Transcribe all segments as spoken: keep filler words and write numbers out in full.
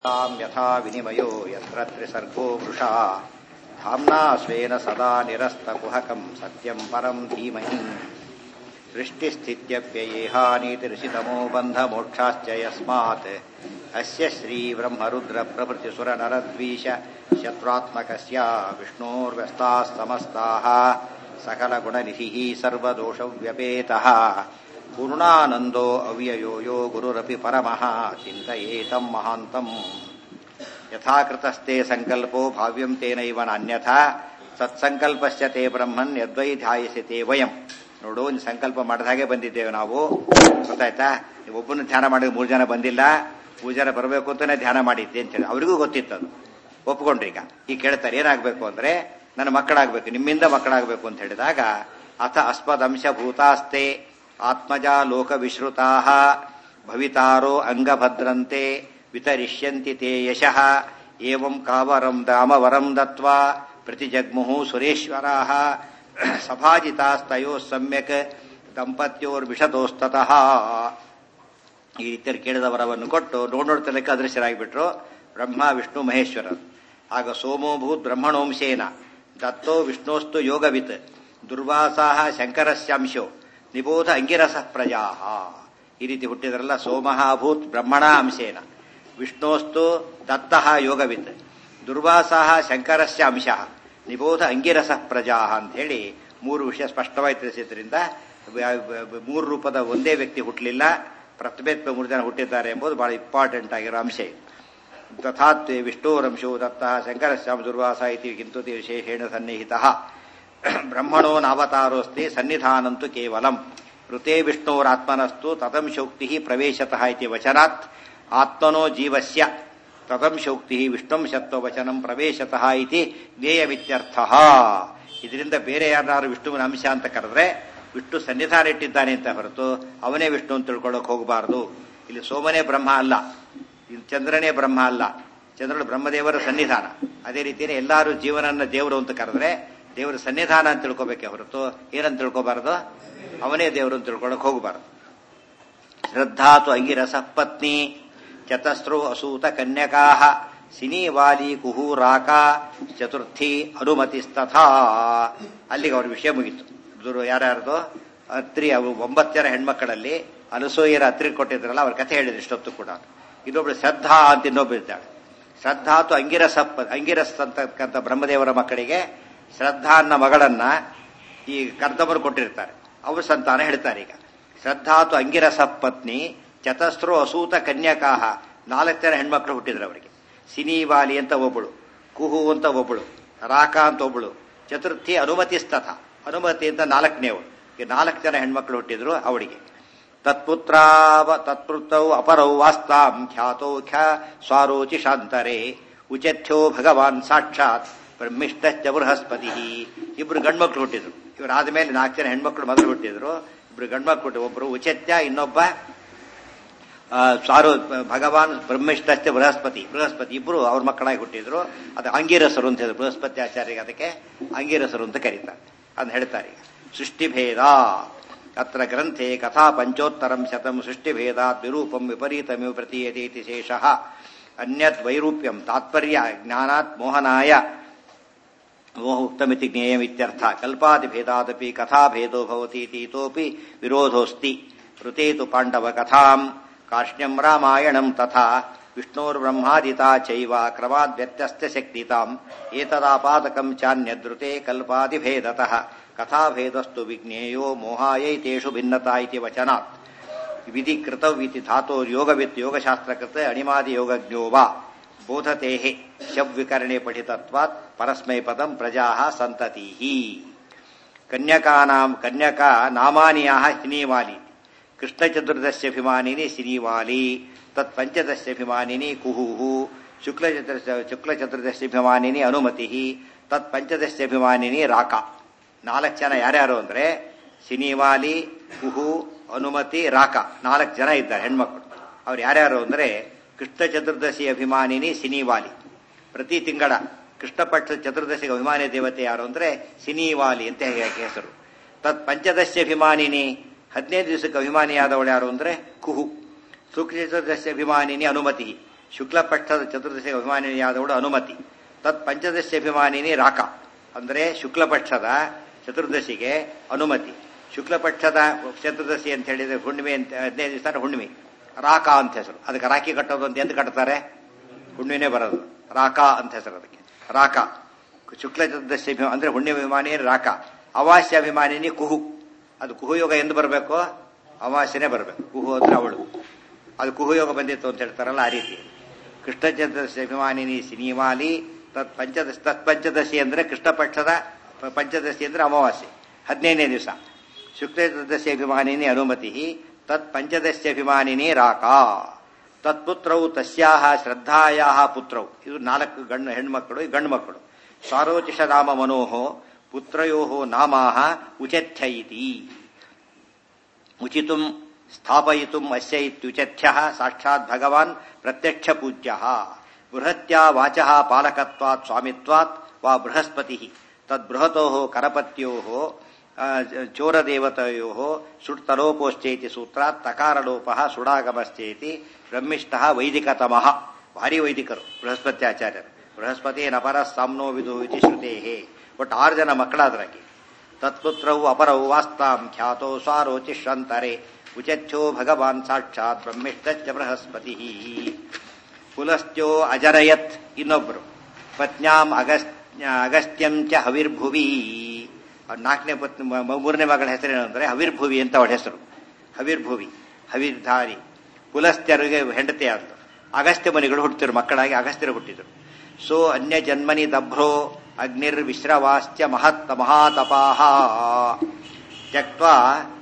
तां यथा विनिमयो यत्र त्रिसर्गो वृषा धाम्ना स्वेन सदा निरस्तकुहकं सत्यं परं धीमहि सृष्टिस्थित्यप्ययेहानीतिर्षितमो बन्धमोक्षाश्च यस्मात् अस्य श्रीब्रह्मरुद्रप्रभृतिसुरनरद्वीष शत्रुत्मकस्य विष्णोर्व्यस्ताः समस्ताः सकलगुणनिधिः सर्वदोषव्यपेतः पूर्णानन्दो अव्ययो यो गुरुरपि परमः चिन्तयेतं महान्तम् यथाकृतस्ते संकल्पो भाव्यं तेनैव नान्यथा ಸತ್ಸಂಕಲ್ಪಶ್ಚ ತೇ ಬ್ರಹ್ಮನ್ ಯದ್ವೈ ಧ್ಯಾಯಸಿ ತೇ ವಯಂ. ನೋಡು, ಸಂಕಲ್ಪ ಮಾಡಿದ ಹಾಗೆ ಬಂದಿದ್ದೇವೆ ನಾವು, ಗೊತ್ತಾಯ್ತಾ? ಒಬ್ಬನ ಧ್ಯಾನ ಮಾಡಿದ ಮೂರು ಜನ ಬಂದಿಲ್ಲ, ಮೂರು ಜನ ಬರಬೇಕು ಅಂತಾನೆ ಧ್ಯಾನ ಮಾಡಿದ್ದೆ ಅಂತ ಹೇಳಿ ಅವರಿಗೂ ಗೊತ್ತಿತ್ತು. ಅದು ಒಪ್ಕೊಂಡ್ರಿ. ಈಗ ಈಗ ಕೇಳ್ತಾರೆ ಏನಾಗಬೇಕು ಅಂದ್ರೆ, ನನ್ನ ಮಕ್ಕಳಾಗಬೇಕು, ನಿಮ್ಮಿಂದ ಮಕ್ಕಳಾಗಬೇಕು ಅಂತ ಹೇಳಿದಾಗ, ಅಥ ಅಸ್ಮದಂಶ ಭೂತಾಸ್ತೆ ಆತ್ಮಜಾ ಲೋಕ ವಿಶ್ರುತಾ ಭವಿತಾರೋ ಅಂಗಭದ್ರಂತೆ ವಿತರಿಷ್ಯಂತಿ ತೇ ಯಶಃ ಏವಂ ಕಾವರಂ ದಾಮವರಂ ದತ್ವಾ ಪ್ರತಿಜಗ್ಮುಹು ಸುರೇಶ್ವರಾಃ ಸಭಾಜಿತಾಸ್ತಯೋ ಸಮ್ಯಕ್ ದಂಪತ್ಯೋರ್ವಿಷತೋಸ್ತತಃ. ಈ ರೀತಿಯಲ್ಲಿ ಕೇಳಿದ ವರವನ್ನು ಕೊಟ್ಟು ನೋಡ್ ನೋಡ್ತಲಕ್ಕೆ ಅದೃಶ್ಯರಾಗಿಬಿಟ್ರು ಬ್ರಹ್ಮ ವಿಷ್ಣು ಮಹೇಶ್ವರರು. ಆಗ ಸೋಮೋಭೂತ್ ಬ್ರಹ್ಮಣೋಂಶೇನ ದತ್ತೋ ವಿಷ್ಣೋಸ್ತು ಯೋಗವಿತ್ ದುರ್ವಾಸಾಹ ಶಂಕರಸ್ಯಾಂಶೋ ನಿಬೋಧ ಅಂಗಿರಸ ಪ್ರಜಾ. ಈ ರೀತಿ ಹುಟ್ಟಿದ್ರಲ್ಲ, ಸೋಮಃ ಅಭೂತ್ ಬ್ರಹ್ಮಣ ಅಂಶೇನ ವಿಷ್ಣೋಸ್ತು ದತ್ತಃ ಯೋಗವಿತ್ ದುರ್ವಾಸಾಹ ಶಂಕರಸ್ಯ ಅಂಶ ನಿಬೋಧ ಅಂಗಿರಸ ಪ್ರಜಾ ಅಂತ ಹೇಳಿ ಮೂರು ವಿಷಯ ಸ್ಪಷ್ಟವಾಗಿ ತಿಳಿಸಿದ್ರಿಂದ ಮೂರು ರೂಪದ ಒಂದೇ ವ್ಯಕ್ತಿ ಹುಟ್ಟಲಿಲ್ಲ, ಪ್ರತಿಭೇತ್ವ ಮೂರು ಜನ ಹುಟ್ಟಿದ್ದಾರೆ ಎಂಬುದು ಬಹಳ ಇಂಪಾರ್ಟೆಂಟ್ ಆಗಿರೋ ಅಂಶ ಇದು. ತಥಾತ್ವೇ ವಿಷ್ಣೋರಂಶೋ ದತ್ತಃ ಶಂಕರಸ್ಯಾಂ ದುರ್ವಾಸ ಇತಿ ಕಿಂತು ವಿಶೇಷೇಣ ಸನ್ನಿಹಿತಃ. ಬ್ರಹ್ಮಣೋ ನಾವತಾರೋಸ್ತಿ ಸನ್ನಿಧಾನಂತು ಕೇವಲಂ ಋತೆ ವಿಷ್ಣೋರಾತ್ಮನಸ್ತು ತದಂಶೋಕ್ತಿ ಪ್ರವೇಶತಃ ಇತಿ ವಚನಾತ್ ಆತ್ಮನೋ ಜೀವಸ್ಯ ತದಂಶೋಕ್ತಿ ವಿಷ್ಣುಂಶತ್ವ ವಚನಂ ಪ್ರವೇಶತಃ ಇತಿ ಜ್ಞೇಯಮಿತ್ಯರ್ಥಃ. ಇದರಿಂದ ಬೇರೆ ಯಾರು ವಿಷ್ಣುವಿನ ಅಂಶ ಅಂತ ಕರೆದ್ರೆ ವಿಷ್ಣು ಸನ್ನಿಧಾನ ಇಟ್ಟಿದ್ದಾನೆ ಅಂತ ಹೊರತು ಅವನೇ ವಿಷ್ಣು ಅಂತ ತಿಳ್ಕೊಳ್ಳೋಕೆ ಹೋಗಬಾರದು. ಇಲ್ಲಿ ಸೋಮನೇ ಬ್ರಹ್ಮ ಅಲ್ಲ, ಇಲ್ಲಿ ಚಂದ್ರನೇ ಬ್ರಹ್ಮ ಅಲ್ಲ, ಚಂದ್ರನು ಬ್ರಹ್ಮದೇವರ ಸನ್ನಿಧಾನ. ಅದೇ ರೀತಿಯೇ ಎಲ್ಲರೂ ಜೀವನನ್ನ ದೇವರು ಅಂತ ಕರೆದ್ರೆ ದೇವರ ಸನ್ನಿಧಾನ ಅಂತ ತಿಳ್ಕೊಬೇಕೆ ಹೊರತು ಏನಂತ ತಿಳ್ಕೋಬಾರದು, ಅವನೇ ದೇವರು ಅಂತ ತಿಳ್ಕೊಳ್ಳೋಕೆ ಹೋಗಬಾರದು. ಶ್ರದ್ಧಾತು ಅಂಗಿರಸ ಪತ್ನಿ ಚತಸ್ರೋ ಅಸೂತ ಕನ್ಯಕಾ ಸಿನಿವಾಲಿ ಕುಹೂರಾಕ ಚತುರ್ಥಿ ಅನುಮತಿಸ್ತಥಾ. ಅಲ್ಲಿಗೆ ಅವ್ರ ವಿಷಯ ಮುಗಿತು. ಯಾರ್ಯಾರ್ದು ಅತ್ರಿ, ಅವರು ಒಂಬತ್ತು ಜನ ಹೆಣ್ಮಕ್ಕಳಲ್ಲಿ ಅನಸೂಯರ ಅತ್ರಿ ಕೊಟ್ಟಿದ್ರಲ್ಲ, ಅವ್ರ ಕಥೆ ಹೇಳಿದ್ರು ಇಷ್ಟೊತ್ತು ಕೂಡ. ಇನ್ನೊಬ್ಳು ಶ್ರದ್ಧಾ ಅಂತ ಇನ್ನೊಬ್ಳು ಇದ್ದಾಳೆ. ಶ್ರದ್ಧಾತು ಅಂಗಿರಸ ಅಂಗಿರಸ್ ಅಂತಕ್ಕಂಥ ಬ್ರಹ್ಮದೇವರ ಮಕ್ಕಳಿಗೆ ಶ್ರದ್ಧಾ ಅನ್ನ ಮಗಳನ್ನ ಈ ಕರ್ದಮರು ಕೊಟ್ಟಿರ್ತಾರೆ, ಅವ್ರ ಸಂತಾನ ಹೇಳ್ತಾರೆ. ಈಗ ಶ್ರದ್ಧಾತು ಅಂಗಿರಸ ಪತ್ನಿ ಚತಸ್ರೋ ಅಸೂತ ಕನ್ಯಕಾಹ, ನಾಲ್ಕು ಜನ ಹೆಣ್ಮಕ್ಳು ಹುಟ್ಟಿದ್ರು ಅವರಿಗೆ. ಸಿನಿವಾಲಿ ಅಂತ ಒಬ್ಬಳು, ಕುಹು ಅಂತ ಒಬ್ಬಳು, ರಾಕ ಅಂತ ಒಬ್ಬಳು, ಚತುರ್ಥಿ ಅನುಮತಿಸ್ತಥ, ಅನುಮತಿ ಅಂತ ನಾಲ್ಕನೇವಳು. ಈ ನಾಲ್ಕು ಜನ ಹೆಣ್ಮಕ್ಳು ಹುಟ್ಟಿದ್ರು ಅವಳಿಗೆ. ತತ್ಪುತ್ರಾವ ತತ್ಪುತ್ರೌ ಅಪರೌ ವಾಸ್ತಾಂ ಖ್ಯಾತೋ ಖ್ಯ ಸ್ವಾರೋಚಿಷಾಂತರೆ ಉಚಥ್ಯೋ ಭಗವಾನ್ ಸಾಕ್ಷಾತ್ ಬ್ರಹ್ಮಿಷ್ಠ ಬೃಹಸ್ಪತಿ. ಇಬ್ರು ಗಂಡ್ಮಕ್ಳು ಹುಟ್ಟಿದ್ರು. ಇವರಾದ ಮೇಲೆ ನಾಲ್ಕು ಜನ ಹೆಣ್ಮಕ್ಳು ಮೊದಲು ಹುಟ್ಟಿದ್ರು. ಇಬ್ರು ಗಂಡ್ಮಕ್ಳು ಹುಟ್ಟಿದ್ರು. ಒಬ್ರು ಉಚತ್ಯ, ಇನ್ನೊಬ್ಬ ಸ್ವಾರೋ ಭಗವಾನ್ ಬ್ರಹ್ಮಿಷ್ಠ ಬೃಹಸ್ಪತಿ. ಬೃಹಸ್ಪತಿ ಇಬ್ರು ಅವ್ರ ಮಕ್ಕಳಾಗಿ ಹುಟ್ಟಿದ್ರು. ಅದು ಅಂಗಿರಸರು ಅಂತ ಹೇಳಿದ್ರು. ಬೃಹಸ್ಪತಿ ಆಚಾರ್ಯಗೆ ಅದಕ್ಕೆ ಅಂಗಿರಸರು ಅಂತ ಕರೀತಾರೆ. ಅದನ್ನ ಹೇಳ್ತಾರೆ. ಈಗ ಸೃಷ್ಟಿಭೇದ ಅತ್ರ ಗ್ರಂಥೆ ಕಥಾ ಪಂಚೋತ್ತರಂ ಶತಂ ಸೃಷ್ಟಿಭೇದಾತ್ ವಿರೂಪಂ ವಿಪರೀತಮಿವ ಪ್ರತೀಯತೆ ಇತಿ ಶೇಷಃ. ಅನ್ಯತ್ ವೈರೂಪ್ಯಂ ತಾತ್ಪರ್ಯ ಜ್ಞಾನಾತ್ ಮೋಹನಾಯ ಮೋಹ ಉಕ್ತಮಿತಿ ಜ್ಞೇಯಮಿತ್ಯರ್ಥ. ಕಲ್ಪಾದಿಭೇದಾದಪಿ ಕಥಾಭೇದೋ ಭವತಿ ಇತೋಪಿ ವಿರೋಧೋಸ್ತಿ. ಋತೆ ತು ಪಾಂಡವ ಕಥಾಂ ಕಾರ್ಷ್ಣ್ಯಂ ರಾಮಾಯಣಂ ತಥಾ ವಿಷ್ಣೋರ್ಬ್ರಹ್ಮಾದಿತಾ ಚೈವ ಕ್ರಮಾದ್ ವ್ಯತ್ಯಸ್ತ ಶಕ್ತಿತಾಂ ಏತದಾಪಾದಕಂ ಚಾನ್ಯದ್ರುತೆ ಕಲ್ಪಾದಿಭೇದತಃ ಕಥಾಭೇದಸ್ತು ವಿಜ್ಞೇಯೋ ಮೋಹಾಯೈತೇಷು ಭಿನ್ನತಾ ಇತಿ ವಚನಾತ್. ವಿಧಿ ಕೃತವಿತಿ ಧಾತೋರ್ಯೋಗವಿತ್ ಯೋಗಶಾಸ್ತ್ರಕೃತ ಅಣಿಮಾದಿ ಯೋಗಜ್ಞೋ ವಾ ಬೋಧತೆ ಶಬ್ವಿಕರಣೆ ಪಠಿತತ್ವಾತ್ ಪರಸ್ಮೈ ಪದಂ ಪ್ರಜಾ ಸಂತತಿ. ಕನ್ಯಕಾನಾಂ ಕನ್ಯಕಾ ನಾಮಾನಿಯಾಹ ಸಿನಿವಾಲಿ ಕೃಷ್ಣಚತುರ್ದಶ್ಯಭಿಮಾನಿನಿ ಸಿನಿವಾಲಿ ತತ್ ಪಂಚದಶ್ಯಭಿಮಾನಿನಿ ಕುಹು ಶುಕ್ಲಚತುರ್ಶ ಶುಕ್ಲಚತುರ್ದಶ್ಯಭಿಮಾನಿನಿ ಅನುಮತಿ ತತ್ ಪಂಚದಶ್ಯಭಿಮಾನಿನಿ ರಾಕ. ನಾಲ್ಕು ಜನ ಯಾರ್ಯಾರು ಅಂದ್ರೆ ಸಿನಿವಾಲಿ, ಕುಹು, ಅನುಮತಿ, ರಾಕ, ನಾಲ್ಕು ಜನ ಇದ್ದಾರೆ ಹೆಣ್ಮಕ್ಳು. ಅವ್ರು ಯಾರ್ಯಾರು ಅಂದ್ರೆ ಕೃಷ್ಣ ಚತುರ್ದಶಿ ಅಭಿಮಾನಿನಿ ಸಿನಿವಾಲಿ. ಪ್ರತಿ ತಿಂಗಳ ಕೃಷ್ಣಪಕ್ಷ ಚತುರ್ದಶಿಗೆ ಅಭಿಮಾನಿ ದೇವತೆ ಯಾರು ಅಂದ್ರೆ ಸಿನಿವಾಲಿ ಅಂತ ಹೆಸರು. ತತ್ ಪಂಚದಶ್ಯಭಿಮಾನಿನಿ ಹದಿನೈದು ದಿವಸಕ್ಕೆ ಅಭಿಮಾನಿಯಾದವಳು ಯಾರು ಅಂದ್ರೆ ಕುಹು. ಶುಕ್ಲ ಚತುರ್ದಶಿ ಅಭಿಮಾನಿನಿ ಅನುಮತಿ. ಶುಕ್ಲ ಪಕ್ಷದ ಚತುರ್ದಶಿಗೆ ಅಭಿಮಾನಿಯಾದವಳು ಅನುಮತಿ. ತತ್ ಪಂಚದಶಿ ಅಭಿಮಾನಿನಿ ರಾಕ, ಅಂದ್ರೆ ಶುಕ್ಲ ಪಕ್ಷದ ಚತುರ್ದಶಿಗೆ ಅನುಮತಿ. ಶುಕ್ಲ ಪಕ್ಷದ ಚತುರ್ದಶಿ ಅಂತ ಹೇಳಿದ್ರೆ ಹುಣ್ಣಿಮೆ ಅಂತ ಹದಿನೈದು ದಿವಸ ಹುಣ್ಣಿಮೆ, ರಾಕ ಅಂತ ಹೆಸರು. ಅದಕ್ಕೆ ರಾಖಿ ಕಟ್ಟೋದು ಅಂತ ಎಂದು ಕಟ್ತಾರೆ? ಹುಣ್ಣಿಮೆನೇ ಬರೋದು, ರಾಕ ಅಂತ ಹೆಸರು ಅದಕ್ಕೆ. ರಾಕ ಶುಕ್ಲ ಚತುರ್ದಶಿ ಅಭಿಮಾನಿ ಅಂದ್ರೆ ಹುಣ್ಣಿಮೆ ಅಭಿಮಾನಿ ರಾಕ. ಅಮಾವಾಸ್ಯ ಅಭಿಮಾನಿನಿ ಕುಹು, ಅದು ಕುಹುಯೋಗ ಎಂದು ಬರಬೇಕು? ಅಮಾವಾಸ್ಯನೇ ಬರಬೇಕು. ಕುಹು ಅಂದ್ರೆ ಅವಳು, ಅದು ಕುಹುಯೋಗ ಬಂದಿತ್ತು ಅಂತ ಹೇಳ್ತಾರಲ್ಲ, ಆ ರೀತಿ. ಕೃಷ್ಣ ಚತುರ್ದಶಿ ಅಭಿಮಾನಿನಿ ಸಿನಿಮಾಲಿ ತತ್ ಪಂಚದಶಿ. ತತ್ ಪಂಚದಶಿ ಅಂದ್ರೆ ಕೃಷ್ಣ ಪಕ್ಷದ ಪಂಚದಶಿ ಅಂದ್ರೆ ಅಮಾವಾಸ್ಯೆ, ಹದಿನೈದನೇ ದಿವಸ. ಶುಕ್ಲ ಚತುರ್ದಶಿ ಅಭಿಮಾನಿನಿ ಅನುಮತಿ. ತತ್ ಪಂಚದಶಿ ಅಭಿಮಾನಿನಿ ರಾಕ. ತತ್ಪುತ್ರವು ತಸ್ಯಾಹ ಶ್ರದ್ಧಾಯಾಹ ಪುತ್ರವು. ಇದು ನಾಲ್ಕು ಗಂಡು ಹೆಣ್ಮಕ್ಕಳು, ಗಂಡು ಮಕ್ಕಳು. ಸಾರೋಚಿಷ ನಾಮ ಮನೋಹೋ ಪುತ್ರಯೋ ನಾಮಾಹ ಉಚಥ್ಯ ಇತಿ. ಉಚಿತುಂ ಸ್ಥಾಪಯಿತುಂ ಅಸ್ಯ ಇತ್ಯುಚಥ್ಯಃ ಸಾಕ್ಷಾತ್ ಭಗವಾನ್ ಪ್ರತ್ಯಕ್ಷ ಪೂಜ್ಯಃ. ಬೃಹತ್ಯಾ ವಾಚಃ ಪಾಲಕತ್ವಾತ್ ಸ್ವಾಮಿತ್ವಾತ್ ವಾ ಬೃಹಸ್ಪತಿಃ. ತದ್ಬೃಹತೋಃ ಕರಪತ್ಯೋಃ ಚೋರದೇವತಯೋಃ ಸುಡ್ತಲೋಪೋಶ್ಚೇತಿ ಸೂತ್ರಾತ್ ತಕಾರಲೋಪಃ ಸುಡಾಗಮಶ್ಚೇತಿ ಬ್ರಹ್ಮಿಷ್ಠಃ ವೈದಿಕತಮಃ. ಭಾರಿ ವೈದಿಕರು ಬೃಹಸ್ಪತ್ಯಾಚಾರ್ಯರು. ಬೃಹಸ್ಪತಿ ನಪರ ಸಾಮ್ನೋ ವಿದು ಇತಿ ಶ್ರುತೇಃ. ಒಟ್ಟು ಆರು ಜನ ಮಕ್ಕಳಾದ್ರಾಗಿ. ತತ್ಪುತ್ರವು ಅಪರವು ವಾಸ್ತಾಂ ಖ್ಯಾತೋ ಸ್ವಾರೋಚಿಷ್ಯಂತರೆ ಉಚಥ್ಯೋ ಭಗವಾನ್ ಸಾಕ್ಷಾತ್ ಬ್ರಹ್ಮಿಷ್ಠಶ್ಚ ಬೃಹಸ್ಪತಿ. ಪುಲಸ್ತ್ಯೋ ಅಜರಯತ್ ಇನ್ನೊಬ್ಬರು. ಪತ್ನ್ಯಾಂ ಅಗಸ್ತ್ಯ ಅಗಸ್ತ್ಯಂ ಚ ಹವಿರ್ಭುವಿ. ನಾಲ್ಕನೇ ಪತ್ನಿ ಮೂರನೇ ಮಗಳ ಹೆಸರೇನು ಅಂದ್ರೆ ಹವಿರ್ಭುವಿ ಅಂತ ಅವಳ ಹೆಸರು. ಹವಿರ್ಭುವಿ ಹವಿರ್ಧಾರಿ. ಪುಲಸ್ತ್ಯರಿಗೆ ಹೆಂಡತಿ ಆದ್ರು. ಅಗಸ್ತ್ಯ ಮನಿಗಳು ಹುಟ್ಟಿದ್ರು, ಮಕ್ಕಳಾಗಿ ಅಗಸ್ತ್ಯರು ಹುಟ್ಟಿದ್ರು. ಸೋ ಅನ್ಯ ಜನ್ಮನಿ ದಭ್ರೋ ಅಗ್ನಿರ್ ವಿಶ್ರವಾಶ್ಚ ಮಹತ್ ಮಹಾತಪಾಹ ತ್ಯಕ್ತ್ವಾ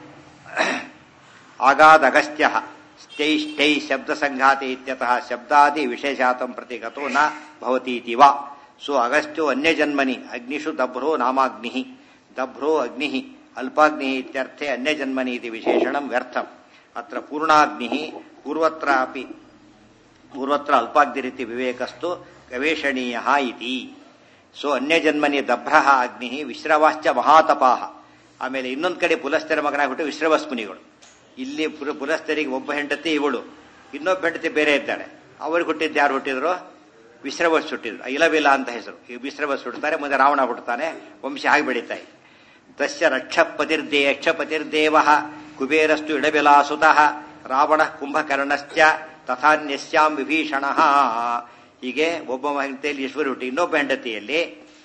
ಆಗಾದಗಸ್ತ್ಯ ಸ್ಥೈ ಸ್ಥೈ ಶಬ್ದ ಸಂಘಾತೆ ಇತ್ಯತಃ ಶಬ್ದಾದಿ ವಿಶೇಷಾತಂ ಪ್ರತಿ ಗತೋ ನ ಭವತೀತಿ ವಾ. ಸೋ ಅಗಸ್ತ್ಯೋ ಅನ್ಯಜನ್ಮನಿ ಅಗ್ನಿಷು ದಭ್ರೋ ನಾಮಾಗ್ನಿ. ದಭ್ರೋ ಅಗ್ನಿ ಅಲ್ಪಾಗ್ನಿ ಇತ್ಯರ್ಥೆ ಅನ್ಯಜನ್ಮನಿ ಇತಿ ವಿಶೇಷಣಂ ವ್ಯರ್ಥಂ. ಅತ್ರ ಪೂರ್ಣಾಗ್ನಿ ಪೂರ್ವತ್ರ ಅಪಿ ಪೂರ್ವತ್ರ ಅಲ್ಪಾಗ್ನಿರಿತಿ ವಿವೇಕಸ್ತು ಗವೇಷಣೀಯ ಇತಿ. ಸೊ ಅನ್ಯಜನ್ಮನಿ ದಭ್ರಃ ಅಗ್ನಿ ವಿಶ್ರವಾಶ್ಚ ಮಹಾತಪಾಹ. ಆಮೇಲೆ ಇನ್ನೊಂದು ಕಡೆ ಪುಲಸ್ತ್ಯರ ಮಗನಾಗ್ಬಿಟ್ಟು ವಿಶ್ರವಸ್ಮುನಿಗಳು. ಇಲ್ಲಿ ಪುಲಸ್ತ್ಯರಿಗೆ ಒಬ್ಬ ಹೆಂಡತಿ ಇವಳು, ಇನ್ನೊಬ್ಬ ಹೆಂಡತಿ ಬೇರೆ ಇದ್ದಾಳೆ. ಅವ್ರಿಗೆ ಹುಟ್ಟಿದ್ದು ಯಾರು ಹುಟ್ಟಿದ್ರು? ವಿಶ್ರವಸ್ ಹುಟ್ಟಿದ್ರು. ಇಲವಿಲ ಅಂತ ಹೆಸರು. ಈ ವಿಶ್ರವಸ್ ಹುಡ್ತಾರೆ, ಮುಂದೆ ರಾವಣ ಹುಡ್ತಾನೆ, ವಂಶ ಆಗಿ ಬೆಳೀತಾ ಇದೆ. ತಸ್ಯ ರಕ್ಷಪತಿರ್ದೇ ಯಕ್ಷಪತಿರ್ದೇವ ಕುಬೇರಸ್ತು ಇಡಬಿಲಾಸುತಃ ರಾವಣ ಕುಂಭಕರ್ಣಶ್ಚ ತಥಾನ್ಯಸ್ಯಾಂ ವಿಭೀಷಣ. ಹೀಗೆ ಒಬ್ಬ ಹೆಂಡತಿಯಲ್ಲಿ ಈಶ್ವರಿ ಹುಟ್ಟಿ, ಇನ್ನೊಬ್ಬ ಹೆಂಡತಿಯಲ್ಲಿ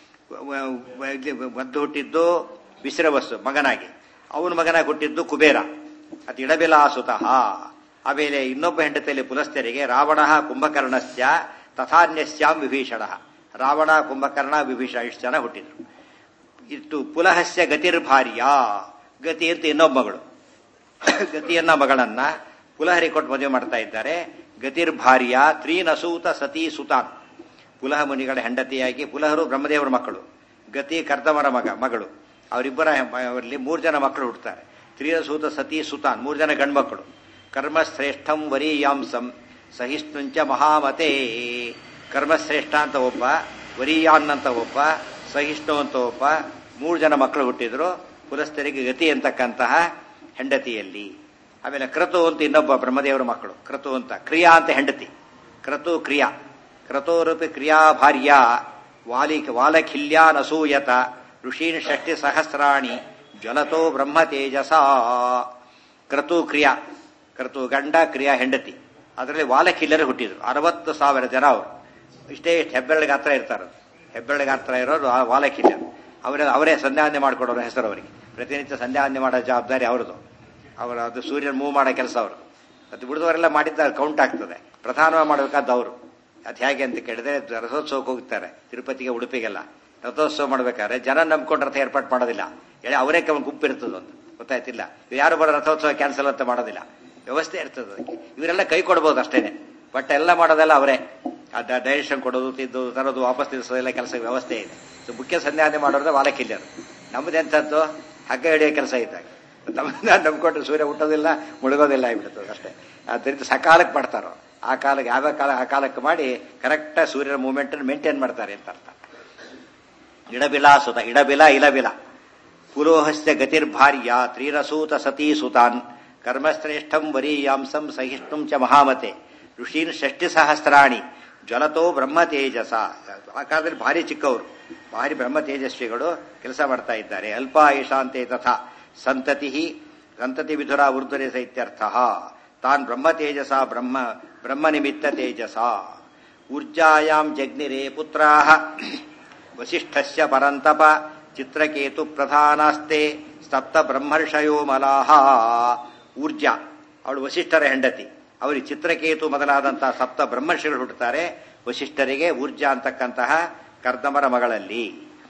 ಮದ್ದು ಹುಟ್ಟಿದ್ದು ವಿಶ್ರವಸ್ಸು ಮಗನಾಗಿ, ಅವನ ಮಗನಾಗಿ ಹುಟ್ಟಿದ್ದು ಕುಬೇರ, ಅದು ಇಡಬಿಲಾಸುತಃ. ಆಮೇಲೆ ಇನ್ನೊಬ್ಬ ಹೆಂಡತಿಯಲ್ಲಿ ಪುಲಸ್ತ್ಯರಿಗೆ ರಾವಣ ಕುಂಭಕರ್ಣಶ್ಚ ತಥಾನ್ಯಸ್ಯಾಂ ವಿಭೀಷಣ. ರಾವಣ ಕುಂಭಕರ್ಣ ವಿಭೀಷಣ ಇಷ್ಟು ಜನ ಹುಟ್ಟಿದ್ರು. ಇತ್ತು ಪುಲಹಸ್ಯ ಗತಿರ್ಭಾರ್ಯ. ಗತಿ ಅಂತ ಇನ್ನೊಬ್ಬ ಮಗಳು. ಗತಿಯನ್ನ ಮಗಳನ್ನ ಪುಲಹರಿ ಕೊಟ್ಟು ಮದುವೆ ಮಾಡ್ತಾ ಇದ್ದಾರೆ. ಗತಿರ್ಭಾರ್ಯ ತ್ರೀನಸೂತ ಸತೀ ಸುತಾನ್. ಪುಲಹ ಮುನಿಗಳ ಹೆಂಡತಿಯಾಗಿ, ಪುಲಹರು ಬ್ರಹ್ಮದೇವರ ಮಕ್ಕಳು, ಗತಿ ಕರ್ದಮರ ಮಗ ಮಗಳು. ಅವರಿಬ್ಬರ ಅವರಲ್ಲಿ ಮೂರು ಜನ ಮಕ್ಕಳು ಹುಡ್ತಾರೆ. ತ್ರೀನಸೂತ ಸತೀ ಸುತಾನ್, ಮೂರು ಜನ ಗಂಡ್ಮಕ್ಕಳು. ಕರ್ಮಶ್ರೇಷ್ಠಂ ವರೀಯಾಂಸಂ ಸಹಿಷ್ಣುಂಚ ಮಹಾಮತೆ. ಕರ್ಮಶ್ರೇಷ್ಠ ಅಂತ ಒಬ್ಬ, ವರೀಯಾನ್ ಅಂತ ಒಬ್ಬ, ಸಹಿಷ್ಣು ಅಂತ ಒಬ್ಬ, ಮೂರು ಜನ ಮಕ್ಕಳು ಹುಟ್ಟಿದ್ರು ಪುಲಸ್ತ್ಯರಿಗೆ ಗತಿ ಅಂತಕ್ಕಂತಹ ಹೆಂಡತಿಯಲ್ಲಿ. ಆಮೇಲೆ ಕ್ರತು ಅಂತ ಇನ್ನೊಬ್ಬ ಬ್ರಹ್ಮದೇವರ ಮಕ್ಕಳು, ಕ್ರತು ಅಂತ. ಕ್ರಿಯಾ ಅಂತ ಹೆಂಡತಿ, ಕ್ರತು ಕ್ರಿಯಾ. ಕ್ರತೋರೂಪಿ ಕ್ರಿಯಾ ಭಾರ್ಯ ವಾಲಿ ವಾಲಖಿಲ್ಯಾನಸೂಯತ ಋಷೀನ್ ಷಷ್ಟಿ ಸಹಸ್ರಾಣಿ ಜ್ವಲತೋ ಬ್ರಹ್ಮ ತೇಜಸ. ಕ್ರತು ಕ್ರಿಯಾ, ಕ್ರತು ಗಂಡ, ಕ್ರಿಯಾ ಹೆಂಡತಿ. ಅದರಲ್ಲಿ ವಾಲಖಿಲ್ಯರು ಹುಟ್ಟಿದ್ರು. ಅರವತ್ತು ಸಾವಿರ ಜನ ಅವರು. ಇಷ್ಟೇ ಇಷ್ಟು ಹೆಬ್ಬೆರಳಿಗೆ ಹತ್ರ ಇರ್ತಾರೆ. ಹೆಬ್ಬೆರಳಿಗೆ ಹತ್ರ ಇರೋರು ವಾಲಖಿಲ್ಯರು. ಅವರೇ ಅವರೇ ಸಂಧ್ಯಾವಂದನೆ ಮಾಡಿಕೊಡೋರು ಹೆಸರು ಅವರಿಗೆ. ಪ್ರತಿನಿತ್ಯ ಸಂಧ್ಯಾವಂದನೆ ಮಾಡೋ ಜವಾಬ್ದಾರಿ ಅವ್ರದ್ದು. ಅವರು ಅದು ಸೂರ್ಯನ ಮೂವ್ ಮಾಡೋ ಕೆಲಸ ಅವರು. ಅದು ಬಿಡಿದವರೆಲ್ಲ ಮಾಡಿದ್ದಾರೆ, ಕೌಂಟ್ ಆಗ್ತದೆ. ಪ್ರಧಾನವಾಗಿ ಮಾಡಬೇಕಾದ ಅವರು. ಅದು ಹೇಗೆ ಅಂತ ಕೇಳಿದ್ರೆ, ರಥೋತ್ಸವಕ್ಕೆ ಹೋಗ್ತಾರೆ ತಿರುಪತಿಗೆ, ಉಡುಪಿಗೆಲ್ಲ. ರಥೋತ್ಸವ ಮಾಡ್ಬೇಕಾದ್ರೆ ಜನ ನಂಬ್ಕೊಂಡು ರಥ ಏರ್ಪಾಟ್ ಮಾಡೋದಿಲ್ಲ. ಹೇಳಿ ಅವರೇ ಗುಂಪು ಇರ್ತದೆ ಒಂದು, ಗೊತ್ತಾಯ್ತಿಲ್ಲ. ಯಾರು ಬರೋ ರಥೋತ್ಸವ ಕ್ಯಾನ್ಸಲ್ ಅಂತ ಮಾಡೋದಿಲ್ಲ, ವ್ಯವಸ್ಥೆ ಇರ್ತದೆ ಅದಕ್ಕೆ. ಇವರೆಲ್ಲ ಕೈ ಕೊಡ್ಬೋದು ಅಷ್ಟೇನೆ, ಬಟ್ ಎಲ್ಲ ಮಾಡೋದೆಲ್ಲ ಅವರೇ. ಡೈರೆಕ್ಷನ್ ಕೊಡೋದು, ತಿದ್ದು ತರೋದು, ವಾಪಸ್ ತಿರ್ಸೋದೆಲ್ಲ ಕೆಲಸ ವ್ಯವಸ್ಥೆ ಇದೆ. ಸೊ ಮುಖ್ಯ ಸಂಧ್ಯಾವಂದನೆ ಮಾಡೋದ್ರೆ ವಾಲಖಿಲ್ಯರು. ನಮ್ಮದೆಂಥದ್ದು ಹಗ್ಗ ಹಿಡಿಯೋ ಕೆಲಸ ಇದ್ದಾಗ. ನಮ್ಮನ್ನ ನಂಬ್ಕೊಂಡ್ರೆ ಸೂರ್ಯ ಹುಟ್ಟೋದಿಲ್ಲ, ಮುಳುಗೋದಿಲ್ಲ ಆಗಿಬಿಡ್ತದೆ ಅಷ್ಟೇ. ಅದರಿಂದ ಸಕಾಲಕ್ಕೆ ಮಾಡ್ತಾರೋ, ಆ ಕಾಲಕ್ಕೆ ಯಾವ ಕಾಲ ಆ ಕಾಲಕ್ಕೆ ಮಾಡಿ ಕರೆಕ್ಟಾಗಿ ಸೂರ್ಯನ ಮೂವ್ಮೆಂಟ್ ಮೇಂಟೈನ್ ಮಾಡ್ತಾರೆ ಅಂತ ಅರ್ಥ. ಇಡಬಿಲಾಸುತ, ಇಡಬಿಲ ಇಲಬಿಲ. ಪುರೋಹಸ್ಯ ಗತಿರ್ಭಾರ್ಯ ತ್ರೀರಸೂತ ಸತೀ ಸುತಾನ್ ಕರ್ಮಶ್ರೇಷ್ಠಂ ವರೀಯಾಂಸಂ ಸಹಿಷ್ಣುಂ ಚ ಮಹಾಮತೆ. ಋಷೀನ್ ಷಷ್ಟಿ ಸಹಸ್ರಾಣಿ ಜ್ವಲತೋ ಬ್ರಹ್ಮ ತೇಜಸ. ಆ ಕಾಲದಲ್ಲಿ ಭಾರಿ ಚಿಕ್ಕವರು, ಭಾರಿ ಬ್ರಹ್ಮ ತೇಜಸ್ವಿಗಳು ಕೆಲಸ ಮಾಡ್ತಾ ಇದ್ದಾರೆ. ಅಲ್ಪ ಆಯುಷಾಂತೆ ತಥಾ ಸಂತತಿ ಸಂತತಿ ವಿಧುರ ಊರ್ಧ್ವರೆ ಸೈತ್ಯರ್ಥ. ತಾನ್ ಬ್ರಹ್ಮ ತೇಜಸ ಬ್ರಹ್ಮ ಬ್ರಹ್ಮ ನಿಮಿತ್ತ ತೇಜಸ. ಊರ್ಜಾಯಾಂ ಜಗ್ನಿರೇ ಪುತ್ರಾಃ ವಸಿಷ್ಠಸ್ಯ ಪರಂತಪ ಚಿತ್ರಕೇತು ಪ್ರಧಾನಾಸ್ತೆ ಸಪ್ತ ಬ್ರಹ್ಮರ್ಷಯೋ ಮಲಾಹ. ಊರ್ಜಾ ಅವಳು ವಸಿಷ್ಠರ ಹೆಂಡತಿ, ಅವರಿಗೆ ಚಿತ್ರಕೇತು ಮೊದಲಾದಂತಹ ಸಪ್ತ ಬ್ರಹ್ಮರ್ಷಿಗಳು ಹುಟ್ಟುತ್ತಾರೆ. ವಸಿಷ್ಠರಿಗೆ ಊರ್ಜಾ ಅಂತಕ್ಕಂತಹ ಕರ್ದಮರ ಮಗಳಲ್ಲಿ.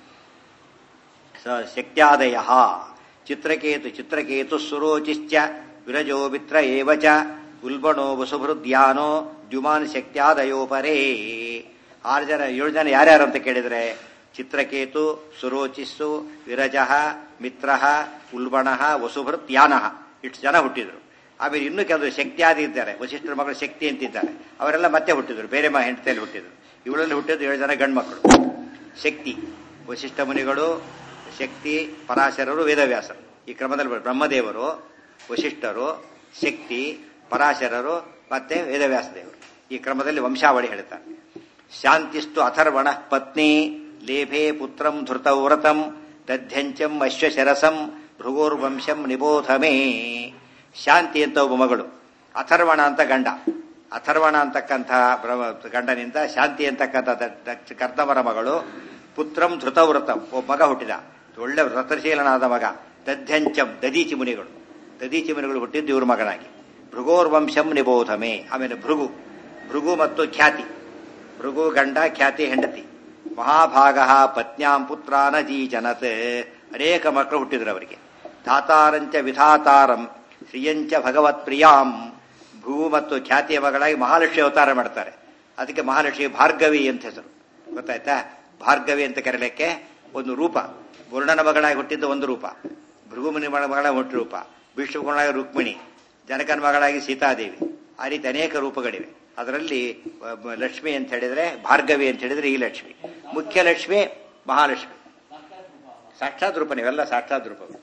ಶಕ್ತ್ಯಾದಯ ಚಿತ್ರಕೇತು ಚಿತ್ರಕೇತು ಸುರೋಚಿಶ್ಚ ವಿರಜೋ ಮಿತ್ರ ಏವಚ ಉಲ್ಬಣೋ ವಸುಭೃದ್ಯಾನೋ ದ್ಯುಮಾನ್ ಶಕ್ತ್ಯಾದಯೋ ಪರೇ. ಆರು ಜನ ಏಳು ಜನ ಯಾರ್ಯಾರು ಅಂತ ಕೇಳಿದ್ರೆ ಚಿತ್ರಕೇತು, ಸುರೋಚಿಸ್ಸು, ವಿರಜ, ಮಿತ್ರ, ಉಲ್ಬಣ, ವಸುಭೃತ್, ಯಾನ ಇಷ್ಟು ಜನ ಹುಟ್ಟಿದ್ರು. ಆಮೇಲೆ ಇನ್ನೂ ಕೆಲವರು ಶಕ್ತಿಯಾದಿ ಇದ್ದಾರೆ, ವಸಿಷ್ಠರ ಮಗಳು ಶಕ್ತಿ ಅಂತಿದ್ದಾರೆ. ಅವರೆಲ್ಲ ಮತ್ತೆ ಹುಟ್ಟಿದ್ರು, ಬೇರೆ ಮ ಹೆಂಡತಿಯಲ್ಲಿ ಹುಟ್ಟಿದ್ರು. ಇವಳಲ್ಲಿ ಹುಟ್ಟಿದ್ರು ಏಳು ಜನ ಗಂಡು ಮಕ್ಕಳು. ಶಕ್ತಿ ವಸಿಷ್ಠ ಮುನಿಗಳು, ಶಕ್ತಿ, ಪರಾಶರರು, ವೇದವ್ಯಾಸರು. ಈ ಕ್ರಮದಲ್ಲಿ ಬ್ರಹ್ಮದೇವರು, ವಸಿಷ್ಠರು, ಶಕ್ತಿ, ಪರಾಶರರು ಮತ್ತೆ ವೇದವ್ಯಾಸ ದೇವರು. ಈ ಕ್ರಮದಲ್ಲಿ ವಂಶಾವಳಿ ಹೇಳ್ತಾರೆ. ಶಾಂತಿಸ್ತು ಅಥರ್ವಣ ಪತ್ನಿ ಲೇಭೆ ಪುತ್ರಂ ಧೃತವ್ರತಂ ದಧ್ಯಂಚಂ ಅಶ್ವಶರಸಂ ಭೃಗೋರ್ವಂಶಂ ನಿಬೋಧಮೇ. ಶಾಂತಿ ಅಂತ ಒಬ್ಬ ಮಗಳು, ಅಥರ್ವಣ ಅಂತ ಗಂಡ. ಅಥರ್ವಣ ಅಂತಕ್ಕಂಥ ಗಂಡನಿಂದ ಶಾಂತಿ ಅಂತಕ್ಕಂಥ ಕರ್ದಮರ ಮಗಳು. ಪುತ್ರಂ ಧೃತವ್ರತಂ ಒಬ್ಬ ಮಗ ಹುಟ್ಟಿದ, ಒಳ್ಳೆ ವ್ರತಶೀಲನಾದ ಮಗ. ದಧ್ಯಂಚಂ ದದೀಚಿ ಮುನಿಗಳು, ದದೀಚಿ ಮುನಿಗಳು ಹುಟ್ಟಿದ್ದು ಇವ್ರ ಮಗನಾಗಿ. ಭೃಗೋರ್ವಂಶಂ ನಿಬೋಧಮೇ. ಆಮೇಲೆ ಭೃಗು, ಭೃಗು ಮತ್ತು ಖ್ಯಾತಿ. ಭೃಗು ಗಂಡ, ಖ್ಯಾತಿ ಹೆಂಡತಿ. ಮಹಾಭಾಗ ಪತ್ನ್ಯಾಂ ಪುತ್ರಾನ ಜೀಜನತ್. ಅನೇಕ ಮಕ್ಕಳು ಹುಟ್ಟಿದ್ರು ಅವರಿಗೆ. ಧಾತಾರಂಚ ವಿಧಾತಾರಂ ಶ್ರಿಯಂಚ ಭಗವತ್ ಪ್ರಿಯಾಂ. ಭೃಗು ಮತ್ತು ಖ್ಯಾತಿಯ ಮಗಳಾಗಿ ಮಹಾಲಕ್ಷ್ಮಿ ಅವತಾರ ಮಾಡ್ತಾರೆ. ಅದಕ್ಕೆ ಮಹಾಲಕ್ಷ್ಮಿ ಭಾರ್ಗವಿ ಅಂತ ಹೆಸರು. ಗೊತ್ತಾಯ್ತಾ? ಭಾರ್ಗವಿ ಅಂತ ಕರೆಯಲಿಕ್ಕೆ ಒಂದು ರೂಪ. ವರುಣನ ಮಗಳಾಗಿ ಹುಟ್ಟಿದ್ದ ಒಂದು ರೂಪ, ಭೃಗುಮುನಿ ಮಗಳಾಗಿ ಹುಟ್ಟಿದ ರೂಪ, ಭೀಷ್ಮನಾಗಿ ರುಕ್ಮಿಣಿ, ಜನಕನ ಮಗಳಾಗಿ ಸೀತಾದೇವಿ. ಆ ರೀತಿ ಅನೇಕ ರೂಪಗಳಿವೆ. ಅದರಲ್ಲಿ ಲಕ್ಷ್ಮಿ ಅಂತ ಹೇಳಿದ್ರೆ ಭಾರ್ಗವಿ ಅಂತ ಹೇಳಿದ್ರೆ ಈ ಲಕ್ಷ್ಮಿ. ಮುಖ್ಯ ಲಕ್ಷ್ಮಿ ಮಹಾಲಕ್ಷ್ಮಿ, ಸಾಕ್ಷಾತ್ ರೂಪ. ನೀವೆಲ್ಲ ಸಾಕ್ಷಾತ್ ರೂಪಗಳು.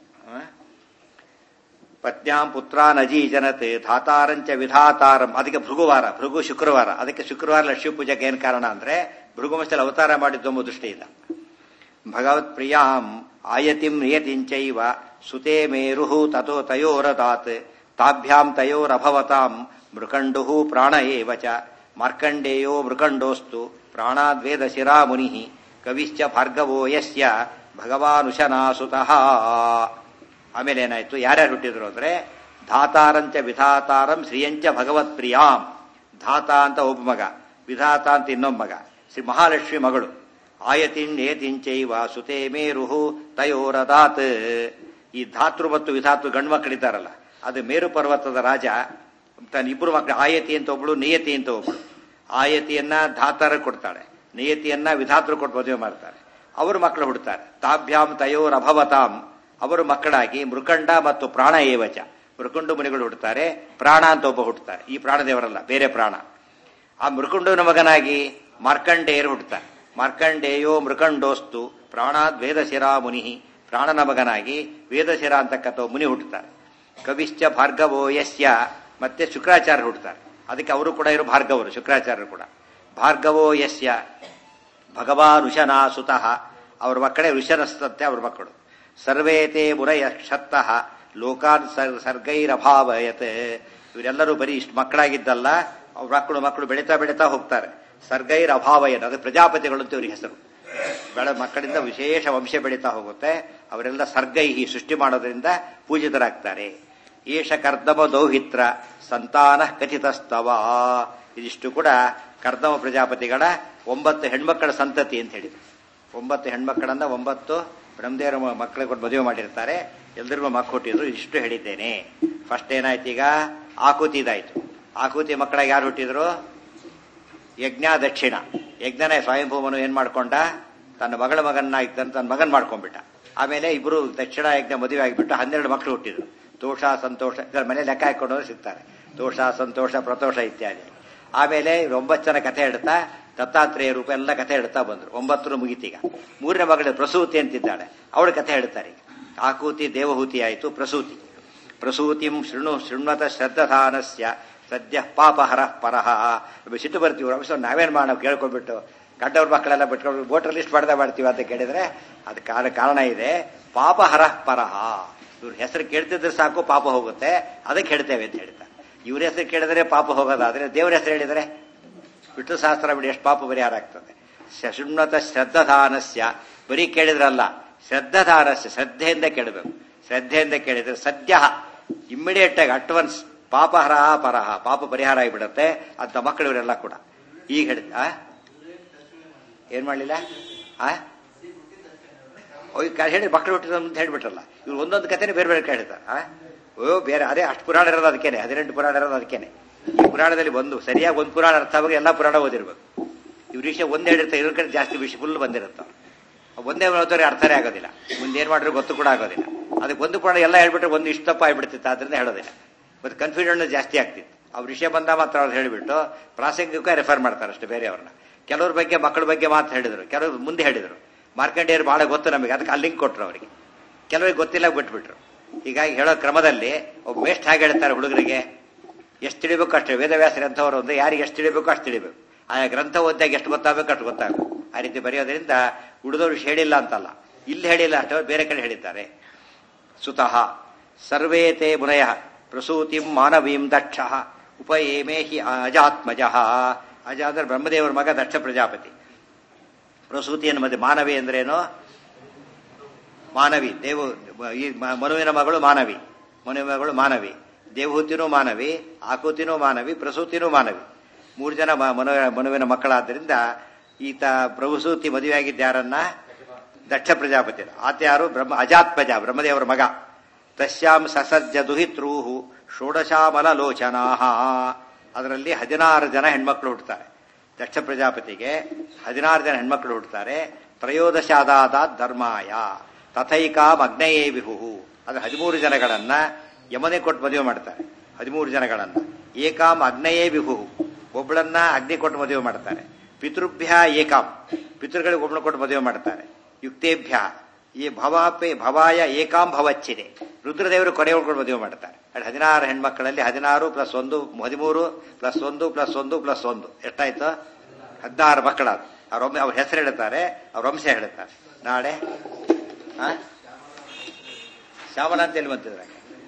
ಪತ್ನ್ಯಾಂ ಪುತ್ರಾನ್ ಅಜೀಜನತೆ ಧಾತಾರಂಚ ವಿಧಾತಾರಂ. ಅದಕ್ಕೆ ಭೃಗುವಾರ, ಭೃಗು ಶುಕ್ರವಾರ. ಅದಕ್ಕೆ ಶುಕ್ರವಾರ ಲಕ್ಷ್ಮೀ ಪೂಜೆಗೆ ಏನ್ ಕಾರಣ ಅಂದ್ರೆ ಭೃಗುವಂಶದಲ್ಲಿ ಅವತಾರ ಮಾಡಿದ್ದೊಂಬ ದೃಷ್ಟಿಯಿಂದ. ಭಗವತ್ ಪ್ರಿಯಾಂ ಆಯತಿಂ ನಿಯತಿಂಚೈವ ಸುತೇ ಮೇರುಹು ತಥೋ ತಯೋರದಾತ್ ತಾಭ್ಯಾಂ ತಯೋರಭವತಾಂ ಮೃಕಂಡು ಪ್ರಾಣ ಏವ ಚ. ಮಾರ್ಕಂಡೇಯೋ ಮೃಕಂಡೋಸ್ತು ಪ್ರಾಣಾದ್ವೇದ ಶಿರಾ ಮುನಿ ಕವಿಶ್ಚ ಭಾರ್ಗವೋ ಯಸ್ಯ ಭಗವಾನುಶನಾಸುತಃ. ಆಮೇಲೆ ಏನಾಯ್ತು, ಯಾರ್ಯಾರು ಹುಟ್ಟಿದ್ರು ಅಂದ್ರೆ ಧಾತಾರಂಚ ವಿಧಾತಾರಂ ಶ್ರೀಯಂಚ ಭಗವತ್ ಪ್ರಿಯಾಂ. ಧಾತ ಅಂತ ಒಬ್ಬ ಮಗ, ವಿಧಾತ ಅಂತ ಇನ್ನೊಬ್ಬ ಮಗ, ಶ್ರೀ ಮಹಾಲಕ್ಷ್ಮಿ ಮಗಳು. ಆಯತಿನ್ ಏತಿಂಚೈವ ಸುತೇ ಮೇರುಹು ತಯೋರದಾತ್. ಈ ಧಾತೃ ಮತ್ತು ವಿಧಾತೃ ಗಂಡು ಮಕ್ಕಳಿದ್ದಾರಲ್ಲ, ಅದು ಮೇರು ಪರ್ವತದ ರಾಜ ತನ್ನ ಇಬ್ಬರು ಮಕ್ಕಳು, ಆಯತಿ ಅಂತ ಒಬ್ಳು, ನಿಯತಿ ಅಂತ ಒಬ್ಳು. ಆಯತಿಯನ್ನ ಧಾತಾರ ಕೊಡ್ತಾಳೆ, ನಿಯತಿಯನ್ನ ವಿಧಾತೃ ಕೊಟ್ಟು ಮದುವೆ ಮಾಡ್ತಾರೆ. ಅವರು ಮಕ್ಕಳು ಹುಡ್ತಾರೆ. ತಾಭ್ಯಾಂ ತಯೋರ್ ಅಭವತಾಂ. ಅವರು ಮಕ್ಕಳಾಗಿ ಮೃಕಂಡ ಮತ್ತು ಪ್ರಾಣ ಏವಚ. ಮೃಕುಂಡು ಮುನಿಗಳು ಹುಡ್ತಾರೆ, ಪ್ರಾಣ ಅಂತ ಒಬ್ಬ ಹುಡ್ತಾರೆ. ಈ ಪ್ರಾಣದೇವರಲ್ಲ, ಬೇರೆ ಪ್ರಾಣ. ಆ ಮೃಕುಂಡನ ಮಗನಾಗಿ ಮಾರ್ಕಂಡೇಯರು ಹುಡ್ತಾರೆ. ಮಾರ್ಕಂಡೇಯೋ ಮೃಕಂಡೋಸ್ತು ಪ್ರಾಣಾದ್ ವೇದಶಿರಾ ಮುನಿ. ಪ್ರಾಣನ ಮಗನಾಗಿ ವೇದಶಿರ ಅಂತಕ್ಕಂಥ ಮುನಿ ಹುಟ್ಟುತ್ತಾರೆ. ಕವಿಶ್ಚ ಭಾರ್ಗವೋ ಯಸ್ಯ. ಮತ್ತೆ ಶುಕ್ರಾಚಾರ್ಯ ಹುಟ್ಟುತ್ತಾರೆ. ಅದಕ್ಕೆ ಅವರು ಕೂಡ ಇರು ಭಾರ್ಗವರು, ಶುಕ್ರಾಚಾರ್ಯರು ಕೂಡ. ಭಾರ್ಗವೋ ಯಸ್ಯ ಭಗವಾನ್ ಋಷನಾ ಸುತಃ. ಅವ್ರ ಮಕ್ಕಳೇ ಋಷನಸ್ತಂತೆ ಅವ್ರ ಮಕ್ಕಳು. ಸರ್ವೇತೆ ಮುರಯ ಕ್ಷತ್ತಃ ಲೋಕಾನ್ ಸರ್ಗೈರಭಾವಯತ್. ಇವರೆಲ್ಲರೂ ಬರೀ ಇಷ್ಟು ಮಕ್ಕಳಾಗಿದ್ದಲ್ಲ, ಅವ್ರ ಮಕ್ಕಳು ಮಕ್ಕಳು ಬೆಳೀತಾ ಬೆಳೀತಾ ಹೋಗ್ತಾರೆ. ಸರ್ಗೈರ್ ಅಭಾವಯನ್, ಅದು ಪ್ರಜಾಪತಿಗಳು ಅಂತ ಇವ್ರಿಗೆ ಹೆಸರು. ಬೆಳ ಮಕ್ಕಳಿಂದ ವಿಶೇಷ ವಂಶ ಬೆಳೀತಾ ಹೋಗುತ್ತೆ. ಅವರೆಲ್ಲ ಸರ್ಗೈಹಿ ಸೃಷ್ಟಿ ಮಾಡೋದ್ರಿಂದ ಪೂಜಿತರಾಗ್ತಾರೆ. ಏಷ ಕರ್ದಮ ದೌಹಿತ್ರ ಸಂತಾನ ಕಥಿತಸ್ತವ. ಇದಿಷ್ಟು ಕೂಡ ಕರ್ದಮ ಪ್ರಜಾಪತಿಗಳ ಒಂಬತ್ತು ಹೆಣ್ಮಕ್ಕಳ ಸಂತತಿ ಅಂತ ಹೇಳಿದ್ರು. ಒಂಬತ್ತು ಹೆಣ್ಮಕ್ಕಳನ್ನ ಒಂಬತ್ತು ಬ್ರಹ್ಮದೇವರ ಮಕ್ಕಳಿಗೆ ಕೊಟ್ಟು ಮದುವೆ ಮಾಡಿರ್ತಾರೆ. ಎಲ್ಲರಿಗೂ ಮಕ್ಕಳು ಹುಟ್ಟಿದ್ರು. ಇಷ್ಟು ಹೇಳಿದ್ದೇನೆ. ಫಸ್ಟ್ ಏನಾಯ್ತು, ಈಗ ಆಕುತಿದಾಯ್ತು. ಆಕುತಿ ಮಕ್ಕಳಾಗಿ ಯಾರು ಹುಟ್ಟಿದ್ರು? ಯಜ್ಞ ದಕ್ಷಿಣ. ಯಜ್ಞನೇ ಸ್ವಯಂಭೂಮನು ಏನ್ ಮಾಡ್ಕೊಂಡ, ತನ್ನ ಮಗಳ ಮಗನಾಗಿ ತನ್ನ ಮಗನ್ ಮಾಡ್ಕೊಂಡ್ಬಿಟ್ಟ. ಆಮೇಲೆ ಇಬ್ರು ದಕ್ಷಿಣ ಯಜ್ಞ ಮದುವೆ ಆಗಿಬಿಟ್ಟು ಹನ್ನೆರಡು ಮಕ್ಕಳು ಹುಟ್ಟಿದ್ರು. ತೋಷ ಸಂತೋಷ, ಇದರ ಮನೆ ಲೆಕ್ಕ ಹಾಕೊಂಡವ್ರು ಸಿಗ್ತಾರೆ. ತೋಷ ಸಂತೋಷ ಪ್ರತೋಷ ಇತ್ಯಾದಿ. ಆಮೇಲೆ ಒಂಬತ್ತು ಜನ ಕಥೆ ಹೇಳ್ತಾ ದತ್ತಾತ್ರೇಯ ರೂಪ ಎಲ್ಲ ಕಥೆ ಹೇಳ್ತಾ ಬಂದ್ರು. ಒಂಬತ್ತರು ಮುಗಿತೀಗ. ಮೂರನೇ ಮಗಳು ಪ್ರಸೂತಿ ಅಂತಿದ್ದಾಳೆ, ಅವಳು ಕಥೆ ಹೇಳ್ತಾರೆ. ಆಕೂತಿ ದೇವಹೂತಿ ಆಯಿತು. ಪ್ರಸೂತಿ ಪ್ರಸೂತಿಂ ಶೃಣು ಶೃಣ್ವತ ಶ್ರದ್ಧಾನಸ್ಯ ಸದ್ಯ ಪಾಪಹರ ಪರಹ. ಸಿಟ್ಟು ಬರ್ತೀವಿ ರಮೇಶ್ ನಾವೇನ್ ಮಾಡೋಣ ಕೇಳ್ಕೊಂಡ್ಬಿಟ್ಟು ಗಂಡವ್ರ ಮಕ್ಕಳೆಲ್ಲ ಬಿಟ್ಕೊಂಡು ವೋಟರ್ ಲಿಸ್ಟ್ ಮಾಡ್ತಾ ಮಾಡ್ತೀವಿ ಅಂತ ಕೇಳಿದ್ರೆ ಅದಕ್ಕೆ ಕಾರಣ ಕಾರಣ ಇದೆ. ಪಾಪಹರ ಪರಹ. ಇವ್ರ ಹೆಸರು ಕೇಳ್ತಿದ್ರೆ ಸಾಕು ಪಾಪ ಹೋಗುತ್ತೆ, ಅದಕ್ಕೆ ಹೇಳ್ತೇವೆ ಅಂತ ಹೇಳ್ತಾರೆ. ಇವ್ರ ಹೆಸರು ಕೇಳಿದ್ರೆ ಪಾಪ ಹೋಗೋದಾದ್ರೆ ದೇವ್ರ ಹೆಸರು ಹೇಳಿದ್ರೆ ವಿಷ್ಣು ಸಹಸ್ರ ಬಿಡಿ ಎಷ್ಟು ಪಾಪ ಪರಿಹಾರ ಆಗ್ತದೆ. ಶುಣ್ವತ ಶ್ರದ್ಧಾನಸ್ಯ ಬರೀ ಕೇಳಿದ್ರಲ್ಲ, ಶ್ರದ್ಧಾನಸ್ಯ ಶ್ರದ್ಧೆಯಿಂದ ಕೇಳಬೇಕು. ಶ್ರದ್ಧೆಯಿಂದ ಕೇಳಿದ್ರೆ ಸದ್ಯ ಇಮ್ಮಿಡಿಯೇಟ್ ಆಗಿ ಅಟ್ವನ್ಸ್ ಪಾಪಹರ ಪರಹ, ಪಾಪ ಪರಿಹಾರ ಆಗಿಬಿಡುತ್ತೆ ಅಂತ ಮಕ್ಕಳು ಇವರೆಲ್ಲ ಕೂಡ. ಈಗ ಹೇಳಿದ ಏನ್ ಮಾಡ್ಲಿಲ್ಲ ಆ ಹೇಳಿ ಮಕ್ಕಳು ಹುಟ್ಟಿದ ಅಂತ ಹೇಳ್ಬಿಟ್ರಲ್ಲ. ಇವ್ರು ಒಂದೊಂದು ಕಥೆನೇ ಬೇರೆ ಬೇರೆ ಕೇಳಿದ್ದಾರೆ. ಓ ಬೇರೆ ಅದೇ ಅಷ್ಟು ಪುರಾಣ ಇರೋದು ಅದಕ್ಕೇನೆ, ಹದಿನೆಂಟು ಪುರಾಣ ಇರೋದು ಅದಕ್ಕೇನೆ. ಈ ಪುರಾಣದಲ್ಲಿ ಒಂದು ಸರಿಯಾಗಿ ಒಂದು ಪುರಾಣ ಅರ್ಥ ಆಗಿ ಎಲ್ಲ ಪುರಾಣ ಓದಿರ್ಬೇಕು. ಇವ್ರ ವಿಷಯ ಒಂದ್ ಹೇಳಿರ್ತಾರೆ, ಇವ್ರ ಕಡೆ ಜಾಸ್ತಿ ವಿಷಯ ಫುಲ್ ಬಂದಿರುತ್ತೆ. ಒಂದೇ ಓದೋರಿಗೆ ಅರ್ಥನೇ ಆಗೋದಿಲ್ಲ, ಮುಂದೆ ಏನ್ ಮಾಡಿದ್ರು ಗೊತ್ತು ಕೂಡ ಆಗೋದಿಲ್ಲ. ಅದಕ್ಕೆ ಒಂದು ಪುರಾಣ ಎಲ್ಲ ಹೇಳ್ಬಿಟ್ರೆ ಒಂದು ಇಷ್ಟು ತಪ್ಪ ಆಗ್ಬಿಡ್ತಿತ್ತು, ಆದ್ರಿಂದ ಹೇಳೋದಿಲ್ಲ. ಮತ್ತೆ ಕನ್ಫ್ಯೂಷನ್ ಜಾಸ್ತಿ ಆಗ್ತಿತ್ತು. ಅವ್ರ ವಿಷಯ ಬಂದ ಮಾತ್ರ ಅವ್ರು ಹೇಳಿಬಿಟ್ಟು ಪ್ರಾಸಂಗಿಕ ರೆಫರ್ ಮಾಡ್ತಾರೆ ಅಷ್ಟೇ ಬೇರೆಯವ್ರನ್ನ. ಕೆಲವ್ರ ಬಗ್ಗೆ ಮಕ್ಕಳ ಬಗ್ಗೆ ಮಾತ್ರ ಹೇಳಿದ್ರು, ಕೆಲವರು ಮುಂದೆ ಹೇಳಿದ್ರು. ಮಾರ್ಕಂಡೇಯರು ಬಹಳ ಗೊತ್ತು ನಮಗೆ, ಅದಕ್ಕೆ ಅಲ್ಲಿ ಲಿಂಕ್ ಕೊಟ್ಟರು ಅವರಿಗೆ. ಕೆಲವರಿಗೆ ಗೊತ್ತಿಲ್ಲ ಬಿಟ್ಬಿಟ್ರು. ಹೀಗಾಗಿ ಹೇಳೋ ಕ್ರಮದಲ್ಲಿ ಒಬ್ಬ ಮೇಷ್ಟ್ ಹಾಗೆ ಹೇಳ್ತಾರೆ ಹುಡುಗರಿಗೆ ಎಷ್ಟು ತಿಳಿಬೇಕು ಅಷ್ಟೇ. ವೇದವ್ಯಾಸ ಗ್ರಂಥವರು ಒಂದು ಯಾರಿಗೆ ಎಷ್ಟು ತಿಳಿಬೇಕು ಅಷ್ಟು ತಿಳಿಬೇಕು. ಆ ಗ್ರಂಥ ಓದಿದಾಗ ಎಷ್ಟು ಗೊತ್ತಾಗಬೇಕು ಅಷ್ಟು ಗೊತ್ತಾಗಬೇಕು. ಆ ರೀತಿ ಬರೆಯೋದ್ರಿಂದ ಉಳಿದವರು ಹೇಳಿಲ್ಲ ಅಂತಲ್ಲ, ಇಲ್ಲಿ ಹೇಳಿಲ್ಲ ಅಷ್ಟೇ ಬೇರೆ ಕಡೆ ಹೇಳಿದ್ದಾರೆ. ಸುತಃ ಸರ್ವೇತೆ ಮುನಯ ಪ್ರಸೂತಿಂ ಮಾನವೀಂ ದಕ್ಷ ಉಪಯೇಮೇ ಹಿ ಅಜಾತ್ಮಜ. ಅಜ ಅಂದ್ರೆ ಬ್ರಹ್ಮದೇವರ ಮಗ ದಕ್ಷ ಪ್ರಜಾಪತಿ. ಪ್ರಸೂತಿಯನ್ನು ಮಧ್ಯೆ ಮಾನವಿ ಅಂದ್ರೇನು? ಮಾನವಿ ದೇವು ಈ ಮನುವಿನ ಮಗಳು ಮಾನವಿ, ಮನುವಿನ ಮಗಳು ಮಾನವಿ. ದೇವಹೂತಿನೂ ಮಾನವಿ, ಆಕೂತಿನೂ ಮಾನವಿ, ಪ್ರಸೂತಿನೂ ಮಾನವಿ. ಮೂರು ಜನ ಮನು ಮನುವಿನ ಮಕ್ಕಳಾದ್ದರಿಂದ ಈತ ಪ್ರಸೂತಿ ಮದುವೆಯಾಗಿದ್ದ ಯಾರನ್ನ? ದಕ್ಷ ಪ್ರಜಾಪತಿ. ಆತ ಯಾರು? ಬ್ರಹ್ಮ ಅಜಾತ್ಮಜ, ಬ್ರಹ್ಮದೇವರ ಮಗ. ತಸ್ಯಾಂ ಸಸಜ್ಜ ದುಹಿತ್ರೂಹು ಷೋಡಶಾಮಲ ಲೋಚನಾ. ಅದರಲ್ಲಿ ಹದಿನಾರು ಜನ ಹೆಣ್ಮಕ್ಳು ಹುಟ್ಟುತ್ತಾರೆ. ದಕ್ಷ ಪ್ರಜಾಪತಿಗೆ ಹದಿನಾರು ಜನ ಹೆಣ್ಮಕ್ಳು ಹುಟ್ಟುತ್ತಾರೆ. ತ್ರಯೋದಶಾದಾದ ಧರ್ಮಾಯ ತಥೈಕಾಂ ಅಗ್ನಯೇ ವಿಹು. ಅದು ಹದಿಮೂರು ಜನಗಳನ್ನ ಯಮನೆ ಕೊಟ್ಟು ಮದುವೆ ಮಾಡ್ತಾರೆ. ಹದಿಮೂರು ಜನಗಳನ್ನ ಏಕಾಂ ಅಗ್ನಯೇ ವಿಹು, ಒಬ್ಬಳನ್ನ ಅಗ್ನಿ ಕೊಟ್ಟು ಮದುವೆ ಮಾಡ್ತಾರೆ. ಪಿತೃಭ್ಯ ಏಕಾಂ, ಪಿತೃಗಳಿಗೆ ಒಬ್ಬಳು ಕೊಟ್ಟು ಮದುವೆ ಮಾಡ್ತಾರೆ. ಯುಕ್ತೇಭ್ಯ ಈ ಭವಾಪೆ ಭವಾಯ ಏಕಾಂ ಭವಚ್ಚಿದೆ, ರುದ್ರದೇವರು ಕೊನೆ ಕೊಟ್ಟು ಮದುವೆ ಮಾಡ್ತಾರೆ. ಅಲ್ಲಿ ಹದಿನಾರು ಹೆಣ್ಮಕ್ಕಳಲ್ಲಿ ಹದಿನಾರು ಪ್ಲಸ್ ಒಂದು ಹದಿಮೂರು ಪ್ಲಸ್ ಒಂದು ಪ್ಲಸ್ ಒಂದು ಪ್ಲಸ್ ಒಂದು ಎಷ್ಟಾಯ್ತು? ಹದಿನಾರು ಮಕ್ಕಳಾದ. ಅವ್ರೊಮ್ಮೆ ಅವ್ರ ಹೆಸರು ಹೇಳ್ತಾರೆ, ಅವ್ರ ವಂಶ ಹೇಳ್ತಾರೆ. ನಾಳೆ ಶ್ಯಾಮಲ ಅಂತ ಎಲ್ಲಿ ಬಂತಿದ್ರೆ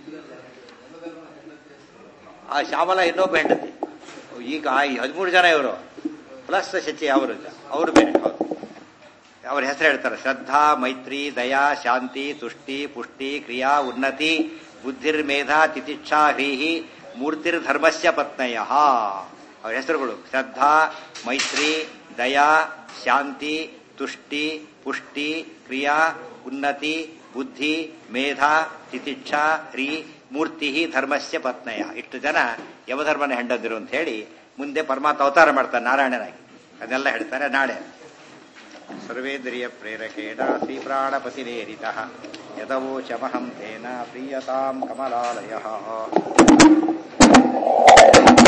ಆ ಶ್ಯಾಮಲ ಇನ್ನೊಬ್ಬ ಹೆಂಡತಿ. ಈಗ ಹದಿಮೂರು ಜನ ಇವರು ಪ್ಲಸ್ ಶಚಿ ಅವರು ಅವರು ಬೇರೆ. ಹೌದು, ಅವ್ರ ಹೆಸರು ಹೇಳ್ತಾರೆ. ಶ್ರದ್ಧಾ, ಮೈತ್ರಿ, ದಯಾ, ಶಾಂತಿ, ತುಷ್ಟಿ, ಪುಷ್ಟಿ, ಕ್ರಿಯಾ, ಉನ್ನತಿ, ಬುದ್ಧಿರ್ಮೇಧಾ, ತಿತಿಕ್ಷಾ, ಹ್ರೀಹಿ, ಮೂರ್ತಿರ್ ಧರ್ಮಸ್ಯ ಪತ್ನಯ. ಅವ್ರ ಹೆಸರುಗಳು ಶ್ರದ್ಧಾ, ಮೈತ್ರಿ, ದಯಾ, ಶಾಂತಿ, ತುಷ್ಟಿ, ಪುಷ್ಟಿ, ಕ್ರಿಯಾ, ಉನ್ನತಿ, ಬುದ್ಧಿ, ಮೇಧಾ, ತಿತಿಕ್ಷಾ, ಹ್ರೀ, ಮೂರ್ತಿ ಧರ್ಮಸ್ಯ ಪತ್ನಯ. ಇಷ್ಟು ಜನ ಯಮಧರ್ಮನ ಹೆಂಡಂದಿರು ಅಂತ ಹೇಳಿ ಮುಂದೆ ಪರಮಾತ್ಮ ಅವತಾರ ಮಾಡ್ತಾರೆ ನಾರಾಯಣನಾಗಿ. ಅದನ್ನೆಲ್ಲ ಹೇಳ್ತಾರೆ ನಾಳೆ. ಸರ್ವೇಂದ್ರಿಯ ಪ್ರೇರಕೇಣ ಶ್ರೀ ಪ್ರಾಣಪತಿನೇರಿತಃ ಯದವೋಚಮಹಂ ತೇನ ಪ್ರೀಯತಾಂ ಕಮಲಾಲಯಃ.